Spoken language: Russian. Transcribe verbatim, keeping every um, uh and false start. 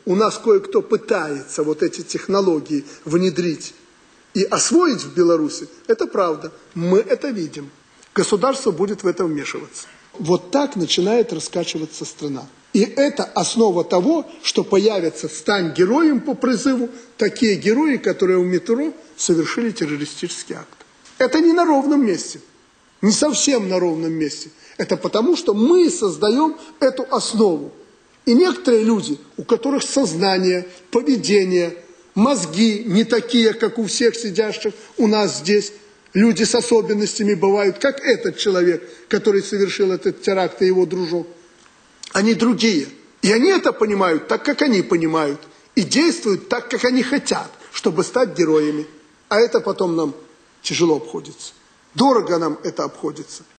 у нас кое-кто пытается вот эти технологии внедрить и освоить в Беларуси, это правда. Мы это видим. Государство будет в это вмешиваться. Вот так начинает раскачиваться страна. И это основа того, что появятся «Стань героем» по призыву такие герои, которые у метро совершили террористический акт. Это не на ровном месте. Не совсем на ровном месте. Это потому, что мы создаем эту основу. И некоторые люди, у которых сознание, поведение, мозги не такие, как у всех сидящих у нас здесь, люди с особенностями бывают, как этот человек, который совершил этот теракт, и его дружок. Они другие. И они это понимают так, как они понимают. И действуют так, как они хотят, чтобы стать героями. А это потом нам тяжело обходится. Дорого нам это обходится.